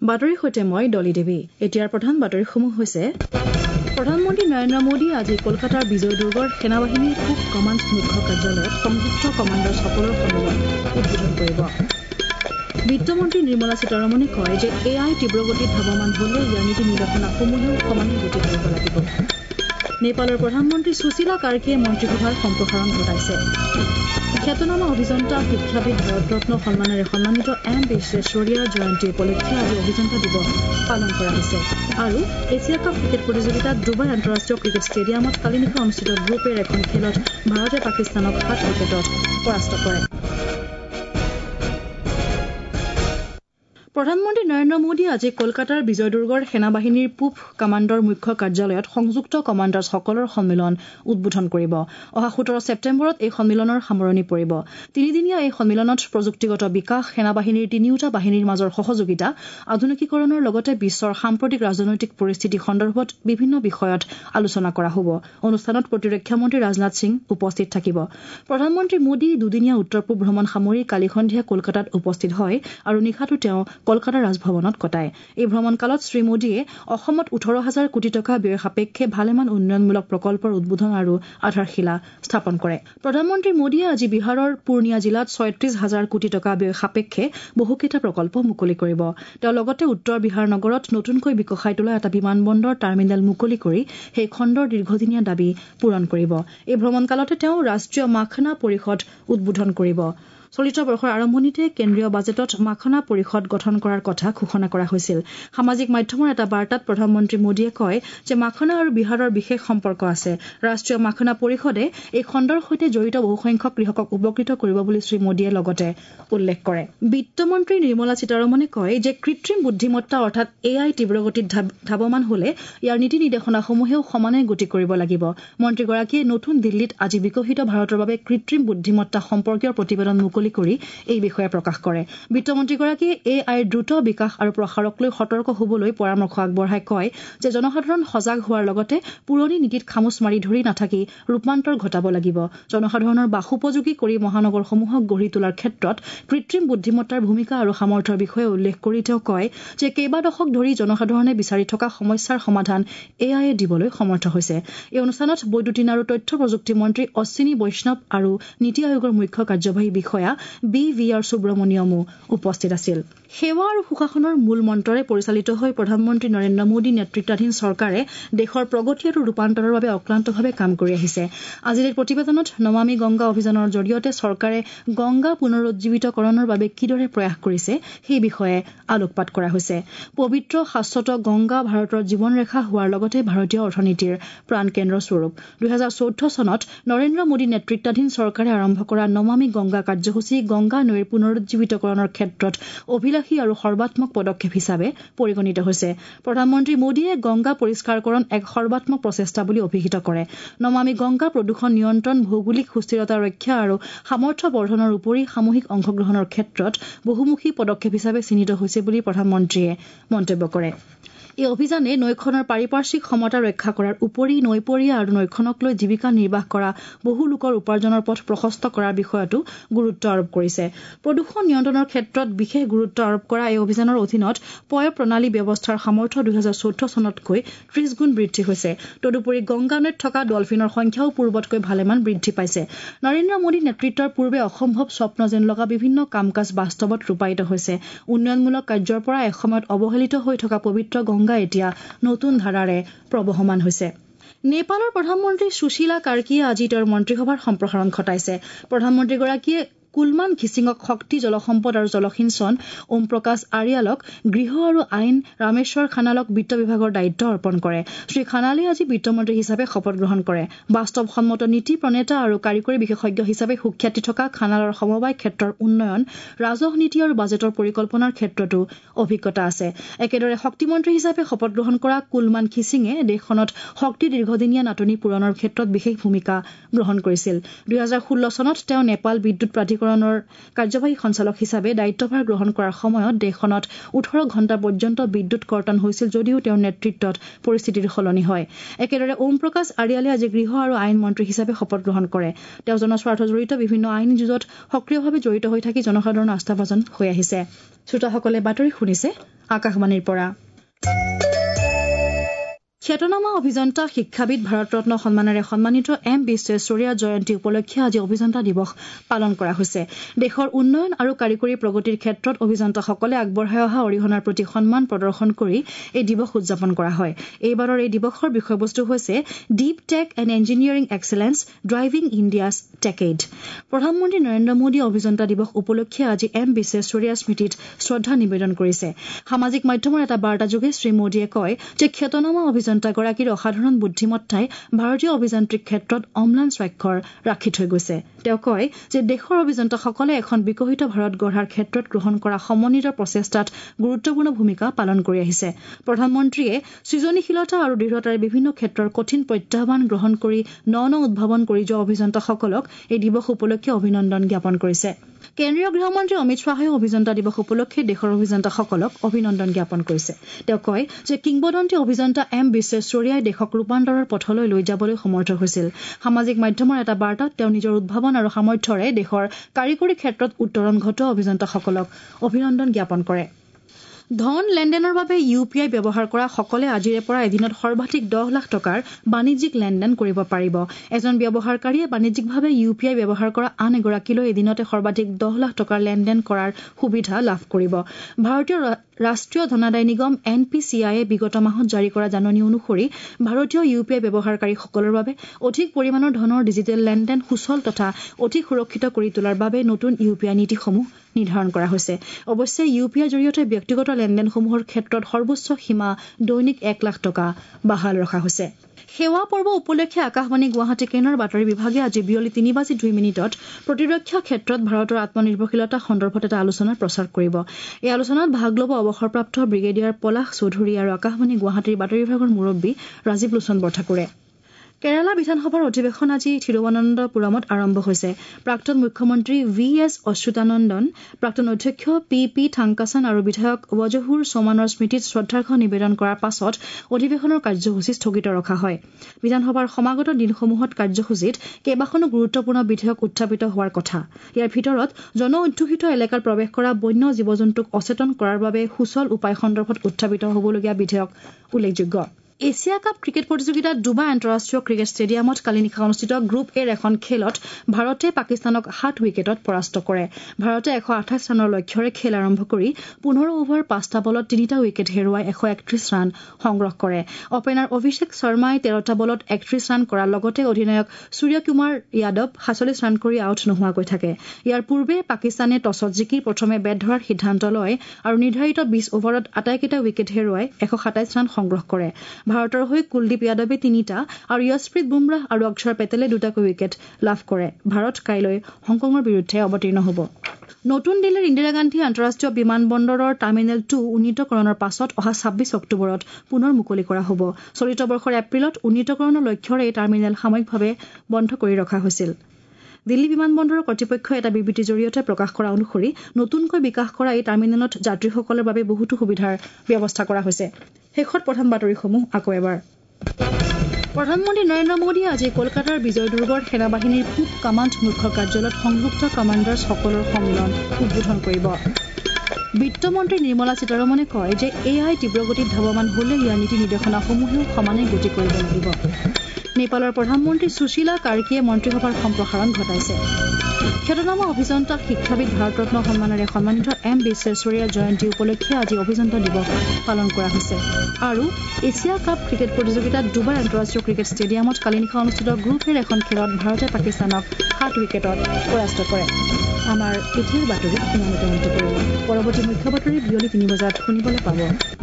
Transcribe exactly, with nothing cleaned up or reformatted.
বাতৰিৰ সৈতে মই ডলি দেৱী। এতিয়াৰ প্ৰধান বাতৰিসমূহ হৈছে প্ৰধানমন্ত্ৰী নৰেন্দ্ৰ মোদী আজি কলকাতাৰ বিজয় দুৰ্গৰ সেনাবাহিনীৰ পূব কমাণ্ড মুখ্য কাৰ্যালয়ত সংযুক্ত কমাণ্ডাৰসকলৰ সন্মিলন উদ্বোধন কৰিব। বিত্তমন্ত্ৰী নিৰ্মলা সীতাৰমণে কয় যে এ আই তীব্ৰগতিত ধাৱমান হলে ইয়াৰ নীতি নিৰ্দেশনাসমূহেও সমানে গতি কৰিব লাগিব। নেপালৰ প্ৰধানমন্ত্ৰী সুশীলা কাৰ্কিয়ে মন্ত্ৰীসভাৰ সম্প্ৰসাৰণ ঘটাইছে। খ্যাতনামা অভিযন্তা শিক্ষাবিদ ভাৰতৰত্ন সন্মানেৰে সন্মানিত এম বিশ্বেশ্বৰীয়াৰ জয়ন্তী উপলক্ষে আজি অভিযন্তা দিৱস পালন কৰা হৈছে। আৰু এছিয়া কাপ ক্ৰিকেট প্ৰতিযোগিতাত ডুবাই আন্তঃৰাষ্ট্ৰীয় ক্ৰিকেট ষ্টেডিয়ামত কালি নিশা অনুষ্ঠিত গ্ৰুপ এৰ এখন খেলত ভাৰতে পাকিস্তানক সাত উইকেটত পৰাস্ত কৰে। প্ৰধানমন্ত্ৰী নৰেন্দ্ৰ মোদীয়ে আজি কলকাতাৰ বিজয় দুৰ্গৰ সেনাবাহিনীৰ পূব কামাণ্ডৰ মুখ্য কাৰ্যালয়ত সংযুক্ত কমাণ্ডাৰসকলৰ সন্মিলন উদ্বোধন কৰিব। অহা সোতৰ ছেপ্টেম্বৰত এই সন্মিলনৰ সামৰণি পৰিব। তিনিদিনীয়া এই সন্মিলনত প্ৰযুক্তিগত বিকাশ, সেনাবাহিনীৰ তিনিওটা বাহিনীৰ মাজৰ সহযোগিতা, আধুনিকীকৰণৰ লগতে বিশ্বৰ সাম্প্ৰতিক ৰাজনৈতিক পৰিস্থিতি সন্দৰ্ভত বিভিন্ন বিষয়ত আলোচনা কৰা হ'ব। অনুষ্ঠানত প্ৰতিৰক্ষা মন্ত্ৰী ৰাজনাথ সিং উপস্থিত থাকিব। প্ৰধানমন্ত্ৰী মোদী দুদিনীয়া উত্তৰ পূব ভ্ৰমণ সামৰি কালি সন্ধিয়া কলকাতাত উপস্থিত হয় আৰু নিশাটো তেওঁ কলকাতা ৰাজভৱনত কটায়। এই ভ্ৰমণকালত শ্ৰীমোদীয়ে অসমত ওঠৰ হাজাৰ কোটি টকা ব্যয় সাপেক্ষে ভালেমান উন্নয়নমূলক প্ৰকল্পৰ উদ্বোধন আৰু আধাৰশিলা স্থাপন কৰে। প্ৰধানমন্ত্ৰী মোদীয়ে আজি বিহাৰৰ পূৰ্ণিয়া জিলাত ছয়ত্ৰিশ হাজাৰ কোটি টকা ব্যয় সাপেক্ষে বহুকেইটা প্ৰকল্প মুকলি কৰিব। তেওঁ লগতে উত্তৰ বিহাৰ নগৰত নতুনকৈ বিকশাই তোলা এটা বিমানবন্দৰ টাৰ্মিনেল মুকলি কৰি সেই খণ্ডৰ দীৰ্ঘদিনীয়া দাবী পূৰণ কৰিব। এই ভ্ৰমণকালতে তেওঁ ৰাষ্ট্ৰীয় মাখনা পৰিষদ উদ্বোধন কৰিব। চলিত বৰ্ষৰ আৰম্ভণিতে কেন্দ্ৰীয় বাজেটত মাখনা পৰিষদ গঠন কৰাৰ কথা ঘোষণা কৰা হৈছিল। সামাজিক মাধ্যমৰ এটা বাৰ্তাত প্ৰধানমন্ত্ৰী মোদীয়ে কয় যে মাখনা আৰু বিহাৰৰ বিশেষ সম্পৰ্ক আছে। ৰাষ্ট্ৰীয় মাখনা পৰিষদে এই খণ্ডৰ সৈতে জড়িত বহুসংখ্যক কৃষকক উপকৃত কৰিব বুলি শ্ৰীমোদীয়ে লগতে উল্লেখ কৰে। বিত্তমন্ত্ৰী নিৰ্মলা সীতাৰমণে কয় যে কৃত্ৰিম বুদ্ধিমত্তা অৰ্থাৎ এ আই তীব্ৰগতিত ধাৱমান হলে ইয়াৰ নীতি নিৰ্দেশনাসমূহেও সমানে গতি কৰিব লাগিব। মন্ত্ৰীগৰাকীয়ে নতুন দিল্লীত আজি বিকশিত ভাৰতৰ বাবে কৃত্ৰিম বুদ্ধিমত্তা সম্পৰ্কীয় প্ৰতিবেদন মুকলি কৰি এই বিষয়ে প্ৰকাশ কৰে। বিত্তমন্ত্ৰীগৰাকীয়ে এ আইৰ দ্ৰুত বিকাশ আৰু প্ৰসাৰক লৈ সতৰ্ক হবলৈ পৰামৰ্শ আগবঢ়াই কয় যে জনসাধাৰণ সজাগ হোৱাৰ লগতে পুৰণি নীতিত খামোচ মাৰি ধৰি নাথাকি ৰূপান্তৰ ঘটাব লাগিব। জনসাধাৰণৰ বাসোপযোগী কৰি মহানগৰসমূহক গঢ়ি তোলাৰ ক্ষেত্ৰত কৃত্ৰিম বুদ্ধিমত্তাৰ ভূমিকা আৰু সামৰ্থ্যৰ বিষয়ে উল্লেখ কৰি তেওঁ কয় যে কেইবা দশক ধৰি জনসাধাৰণে বিচাৰি থকা সমস্যাৰ সমাধান এ আইয়ে দিবলৈ সমৰ্থ হৈছে। এই অনুষ্ঠানত বৈদ্যুতিন আৰু তথ্য প্ৰযুক্তি মন্ত্ৰী অশ্বিনী বৈষ্ণৱ আৰু নীতি আয়োগৰ মুখ্য কাৰ্যবাহী বিষয়া বি ভি আৰ সুব্ৰমণিয়মো উপস্থিত আছিল। সেৱা আৰু সুশাসনৰ মূল মন্ত্ৰৰে পৰিচালিত হৈ প্ৰধানমন্ত্ৰী নৰেন্দ্ৰ মোদী নেতৃত্বাধীন চৰকাৰে দেশৰ প্ৰগতি আৰু ৰূপান্তৰৰ বাবে অক্লান্তভাৱে কাম কৰি আহিছে। আজিৰ এই প্ৰতিবেদনত নমামি গংগা অভিযানৰ জৰিয়তে চৰকাৰে গংগা পুনৰুজ্জীৱিতকৰণৰ বাবে কিদৰে প্ৰয়াস কৰিছে সেই বিষয়ে আলোকপাত কৰা হৈছে। পবিত্ৰ শাশ্বত গংগা ভাৰতৰ জীৱনৰেখা হোৱাৰ লগতে ভাৰতীয় অৰ্থনীতিৰ প্ৰাণকেন্দ্ৰ স্বৰূপ। দুহেজাৰ চৈধ্য চনত নৰেন্দ্ৰ মোদী নেতৃত্বাধীন চৰকাৰে আৰম্ভ কৰা নমামি গংগা কাৰ্যসূচী গংগা নৈৰ পুনৰুজ্জীৱিতকৰণৰ ক্ষেত্ৰত অভিলাষী আৰু সৰ্বাত্মক পদক্ষেপ হিচাপে পৰিগণিত হৈছে। প্ৰধানমন্ত্ৰী মোদীয়ে গংগা পৰিষ্কাৰকৰণ এক সৰ্বাত্মক প্ৰচেষ্টা বুলি অভিহিত কৰে। নমামি গংগা প্ৰদূষণ নিয়ন্ত্ৰণ, ভৌগোলিক সুস্থিৰতা ৰক্ষা আৰু সামৰ্থ্য বৰ্ধনৰ উপৰি সামূহিক অংশগ্ৰহণৰ ক্ষেত্ৰত বহুমুখী পদক্ষেপ হিচাপে চিহ্নিত হৈছে বুলি প্ৰধানমন্ত্ৰীয়ে মন্তব্য কৰে। এই অভিযানে নৈখনৰ পাৰিপাৰ্শ্বিক সমতা ৰক্ষা কৰাৰ উপৰি নৈপৰীয়া আৰু নৈখনক লৈ জীৱিকা নিৰ্বাহ কৰা বহু লোকৰ উপাৰ্জনৰ পথ প্ৰশস্ত কৰাৰ বিষয়তো গুৰুত্ব আৰোপ কৰিছে। প্ৰদূষণ নিয়ন্ত্ৰণৰ ক্ষেত্ৰত বিশেষ গুৰুত্ব আৰোপ কৰা এই অভিযানৰ অধীনত পয় প্ৰণালী ব্যৱস্থাৰ সামৰ্থ্য দুহেজাৰ চৈধ্য চনতকৈ ত্ৰিশ গুণ বৃদ্ধি হৈছে। তদুপৰি গংগা নৈত থকা ডলফিনৰ সংখ্যাও পূৰ্বতকৈ ভালেমান বৃদ্ধি পাইছে। নৰেন্দ্ৰ মোদী নেতৃত্বৰ পূৰ্বে অসম্ভৱ স্বপ্ন যেন লগা বিভিন্ন কাম কাজ বাস্তৱত ৰূপায়িত হৈছে। উন্নয়নমূলক কাৰ্যৰ পৰা এসময়ত অৱহেলিত হৈ থকা পবিত্ৰ গংগা এতিয়া নতুন ধাৰাৰে প্ৰবহমান হৈছে। নেপালৰ প্ৰধানমন্ত্ৰী সুশীলা কাৰ্কিয়ে আজি তেওঁৰ মন্ত্ৰীসভাৰ সম্প্ৰসাৰণ ঘটাইছে। প্ৰধানমন্ত্ৰীগৰাকীয়ে কুলমান খিচিঙক শক্তি, জলসম্পদ আৰু জলসিঞ্চন, ওম প্ৰকাশ আৰিয়ালক গৃহ আৰু আইন, ৰামেশ্বৰ খানালক বিত্ত বিভাগৰ দায়িত্ব অৰ্পণ কৰে। শ্ৰী খানালে আজি বিত্তমন্ত্ৰী হিচাপে শপত গ্ৰহণ কৰে। বাস্তৱসন্মত নীতি প্ৰণেতা আৰু কাৰিকৰী বিশেষজ্ঞ হিচাপে সুখ্যাতি থকা খানালৰ সমবায় ক্ষেত্ৰৰ উন্নয়ন, ৰাজহ নীতি আৰু বাজেটৰ পৰিকল্পনাৰ ক্ষেত্ৰতো অভিজ্ঞতা আছে। একেদৰে শক্তিমন্ত্ৰী হিচাপে শপত গ্ৰহণ কৰা কুলমান খিচিঙে দেশখনত শক্তিৰ দীৰ্ঘদিনীয়া নাটনি পূৰণৰ ক্ষেত্ৰত বিশেষ ভূমিকা গ্ৰহণ কৰিছিল। দুহেজাৰ ষোল্ল চনত তেওঁ নেপাল বিদ্যুৎ প্ৰাধিকৰণৰ কাৰ্যবাহী সঞ্চালক হিচাপে দায়িত্বভাৰ গ্ৰহণ কৰাৰ সময়ত দেশখনত ওঠৰ ঘণ্টা পৰ্যন্ত বিদ্যুৎ কৰ্তন হৈছিল যদিও তেওঁৰ নেতৃত্বত পৰিস্থিতিৰ সলনি হয়। একেদৰে ওম প্ৰকাশ আৰিয়ালে আজি গৃহ আৰু আইন মন্ত্ৰী হিচাপে শপত গ্ৰহণ কৰে। তেওঁ জনস্বাৰ্থ জড়িত বিভিন্ন আইনী যুঁজত সক্ৰিয়ভাৱে জড়িত হৈ থাকি জনসাধাৰণৰ আস্থাভাজন হৈ আহিছে। শ্ৰোতাসকলে বাতৰি শুনিছে আকাশবাণীৰ পৰা খ্যাতনামা অভিযন্তা শিক্ষাবিদ ভাৰতৰত্ন সন্মানেৰে সন্মানিত এম বিশ্বেশ্বৰীয়া জয়ন্তী উপলক্ষে আজি অভিযন্তা দিৱস পালন কৰা হৈছে দেশৰ উন্নয়ন আৰু কাৰিকৰী প্ৰগতিৰ ক্ষেত্ৰত অভিযন্তাসকলে আগবঢ়াই অহা অৰিহণাৰ প্ৰতি সন্মান প্ৰদৰ্শন কৰি এই দিৱস উদযাপন কৰা হয় এইবাৰৰ এই দিৱসৰ বিষয়বস্তু হৈছে deep tech and engineering excellence driving India's techade প্ৰধানমন্ত্ৰী নৰেন্দ্ৰ মোদীয়ে অভিযন্তা দিৱস উপলক্ষে আজি এম বিশ্বেশ্বৰীয়া স্মৃতিত শ্ৰদ্ধা নিবেদন কৰিছে সামাজিক মাধ্যমৰ এটা বাৰ্তাযোগে শ্ৰী মোদীয়ে কয় যে খ্যাতনামা অভিযন্তাগৰাকীৰ অসাধাৰণ বুদ্ধিমত্তাই ভাৰতীয় অভিযান্ত্ৰিক ক্ষেত্ৰত অম্লান স্বাক্ষৰ ৰাখি থৈ গৈছে তেওঁ কয় যে দেশৰ অভিযন্তাসকলে এখন বিকশিত ভাৰত গঢ়াৰ ক্ষেত্ৰত গ্ৰহণ কৰা সমন্বিত প্ৰচেষ্টাত গুৰুত্বপূৰ্ণ ভূমিকা পালন কৰি আহিছে প্ৰধানমন্ত্ৰীয়ে সৃজনীশীলতা আৰু দৃঢ়তাৰে বিভিন্ন ক্ষেত্ৰৰ কঠিন প্ৰত্যাহ্বান গ্ৰহণ কৰি ন ন উদ্ভাৱন কৰি যোৱা অভিযন্তাসকলক এই দিৱস উপলক্ষে অভিনন্দন জ্ঞাপন কৰিছে কেন্দ্ৰীয় গৃহমন্ত্ৰী অমিত শ্বাহেও অভিযন্তা দিৱস উপলক্ষে দেশৰ অভিযন্তাসকলক অভিনন্দন জ্ঞাপন কৰিছে তেওঁ কয় যে কিংবদন্তী অভিযন্তা এম বিশ্বেশ্বৰীয়াই দেশক ৰূপান্তৰৰ পথলৈ লৈ যাবলৈ সমৰ্থ হৈছিল সামাজিক মাধ্যমৰ এটা বাৰ্তাত তেওঁ নিজৰ উদ্ভাৱন আৰু সামৰ্থ্যৰে দেশৰ কাৰিকৰী ক্ষেত্ৰত উত্তৰণ ঘটোৱা অভিযন্তাসকলক অভিনন্দন জ্ঞাপন কৰে ধন লেনদেনৰ বাবে ইউ পি আই ব্যৱহাৰ কৰা সকলে আজিৰে পৰা এদিনত সৰ্বাধিক দহ লাখ টকাৰ বাণিজ্যিক লেনদেন কৰিব পাৰিব এজন ব্যৱহাৰকাৰীয়ে বাণিজ্যিকভাৱে ইউ পি আই ব্যৱহাৰ কৰা আন এগৰাকীলৈ এদিনতে সৰ্বাধিক দহ লাখ টকাৰ লেনদেন কৰাৰ সুবিধা লাভ কৰিব ভাৰতীয় ৰাষ্ট্ৰীয় ধনাদায় নিগম এন পি চি আইয়ে বিগত মাহত জাৰি কৰা জাননী অনুসৰি ভাৰতীয় ইউ পি আই ব্যৱহাৰকাৰীসকলৰ বাবে অধিক পৰিমাণৰ ধনৰ ডিজিটেল লেনদেন সুচল তথা অধিক সুৰক্ষিত কৰি তোলাৰ বাবে নতুন ইউ পি আই নীতিসমূহ নিৰ্ধাৰণ কৰা হৈছে অৱশ্যে ইউ পি আইৰ জৰিয়তে ব্যক্তিগত লেনদেনসমূহৰ ক্ষেত্ৰত সৰ্বোচ্চ সীমা দৈনিক এক লাখ টকা বাহাল ৰখা হৈছে সেৱা পৰ্ব উপলক্ষে আকাশবাণী গুৱাহাটী কেন্দ্ৰৰ বাতৰি বিভাগে আজি বিয়লি তিনি বাজি দুই মিনিটত প্ৰতিৰক্ষা ক্ষেত্ৰত ভাৰতৰ আত্মনিৰ্ভৰশীলতা সন্দৰ্ভত এটা আলোচনা প্ৰচাৰ কৰিব এই আলোচনাত ভাগ ল'ব অৱসৰপ্ৰাপ্ত ব্ৰিগেডিয়াৰ পলাশ চৌধুৰী আৰু আকাশবাণী গুৱাহাটীৰ বাতৰি বিভাগৰ মুৰব্বী ৰাজীৱ লোচন বৰঠাকুৰে কেৰালা বিধানসভাৰ অধিৱেশন আজি থিৰুৱনন্তপুৰমত আৰম্ভ হৈছে প্ৰাক্তন মুখ্যমন্ত্ৰী ভি এছ অচ্যুতানন্দন প্ৰাক্তন অধ্যক্ষ পি পি থাংকাছন আৰু বিধায়ক ৱজহুৰ চৌমানৰ স্মৃতিত শ্ৰদ্ধাৰ্ঘ্য নিবেদন কৰাৰ পাছত অধিৱেশনৰ কাৰ্যসূচী স্থগিত ৰখা হয় বিধানসভাৰ সমাগত দিনসমূহত কাৰ্যসূচীত কেইবাখনো গুৰুত্বপূৰ্ণ বিধেয়ক উত্থাপিত হোৱাৰ কথা ইয়াৰ ভিতৰত জন অধ্যুষিত এলেকাত প্ৰৱেশ কৰা বন্য জীৱ জন্তুক অচেতন কৰাৰ বাবে সুচল উপায় সন্দৰ্ভত উত্থাপিত হ'বলগীয়া বিধেয়ক উল্লেখযোগ্য এছিয়া কাপ ক্ৰিকেট প্ৰতিযোগিতাত ডুবাই আন্তঃৰাষ্ট্ৰীয় ক্ৰিকেট ষ্টেডিয়ামত কালি নিশা অনুষ্ঠিত গ্ৰুপ এৰ এখন খেলত ভাৰতে পাকিস্তানক সাত উইকেটত পৰাস্ত কৰে ভাৰতে এশ আঠাইছ ৰানৰ লক্ষ্যৰে খেল আৰম্ভ কৰি পোন্ধৰ অভাৰ পাঁচটা বলত তিনিটা উইকেট হেৰুৱাই এশ একত্ৰিশ ৰান সংগ্ৰহ কৰে অপেনাৰ অভিষেক শৰ্মাই তেৰটা বলত একত্ৰিশ ৰান কৰাৰ লগতে অধিনায়ক সূৰ্যকুমাৰ যাদৱ সাতচল্লিছ ৰান কৰি আউট নোহোৱাকৈ থাকে ইয়াৰ পূৰ্বে পাকিস্তানে টছত জিকি প্ৰথমে বেট ধৰাৰ সিদ্ধান্ত লয় আৰু নিৰ্ধাৰিত বিশ অভাৰত আটাইকেইটা উইকেট হেৰুৱাই এশ সাতাইছ ৰান সংগ্ৰহ কৰে ভাৰতৰ হৈ কুলদীপ যাদৱে তিনিটা আৰু য়শপ্ৰীত বুমৰাহ আৰু অক্ষৰ পেটেলে দুটাকৈ উইকেট লাভ কৰে ভাৰত কাইলৈ হংকঙৰ বিৰুদ্ধে অৱতীৰ্ণ হ'ব নতুন দিল্লীৰ ইন্দিৰা গান্ধী আন্তঃৰাষ্ট্ৰীয় বিমান বন্দৰৰ টাৰ্মিনেল টু উন্নীতকৰণৰ পাছত অহা ছাব্বিছ অক্টোবৰত পুনৰ মুকলি কৰা হ'ব চলিত বৰ্ষৰ এপ্ৰিলত উন্নীতকৰণৰ লক্ষ্যৰে এই টাৰ্মিনেল সাময়িকভাৱে বন্ধ কৰি ৰখা হৈছিল দিল্লী বিমান বন্দৰৰ কৰ্তৃপক্ষই এটা বিবৃতিৰ জৰিয়তে প্ৰকাশ কৰা অনুসৰি নতুনকৈ বিকাশ কৰা এই টাৰ্মিনেলত যাত্ৰীসকলৰ বাবে বহুতো সুবিধাৰ ব্যৱস্থা কৰা হৈছে শেষত প্ৰধান বাতৰিসমূহ আকৌ এবাৰ প্ৰধানমন্ত্ৰী নৰেন্দ্ৰ মোদীয়ে আজি কলকাতাৰ বিজয় দুৰ্গৰ সেনাবাহিনীৰ পূব কামাণ্ড মুখ্য কাৰ্যালয়ত সংযুক্ত কামাণ্ডাৰ্ছসকলৰ সন্মিলন উদ্বোধন কৰিব বিত্তমন্ত্ৰী নিৰ্মলা সীতাৰমণে কয় যে এ আই তীব্ৰগতিত ধাৱমান হলে ইয়াৰ নীতি নিৰ্দেশনাসমূহেও সমানে গতি কৰিব লাগিব নেপালৰ প্ৰধানমন্ত্ৰী সুশীলা কাৰ্কিয়ে মন্ত্ৰীসভাৰ সম্প্ৰসাৰণ ঘটাইছে খ্যাতনামা অভিযন্তা শিক্ষাবিদ ভাৰতৰত্ন সন্মানেৰে সন্মানিত এম বিশ্বেশ্বৰীয়া জয়ন্তী উপলক্ষে আজি অভিযন্তা দিৱস পালন কৰা হৈছে আৰু এছিয়া কাপ ক্ৰিকেট প্ৰতিযোগিতাত ডুবাই আন্তঃৰাষ্ট্ৰীয় ক্ৰিকেট ষ্টেডিয়ামত কালি নিশা অনুষ্ঠিত গ্ৰুপ এৰ এখন খেলত ভাৰতে পাকিস্তানক সাত উইকেটত পৰাস্ত কৰে আমাৰ এতিয়াৰ বাতৰি ইমানতে অন্ত পৰিব পৰৱৰ্তী মুখ্য বাতৰি বিয়লি তিনি বজাত শুনিবলৈ পাব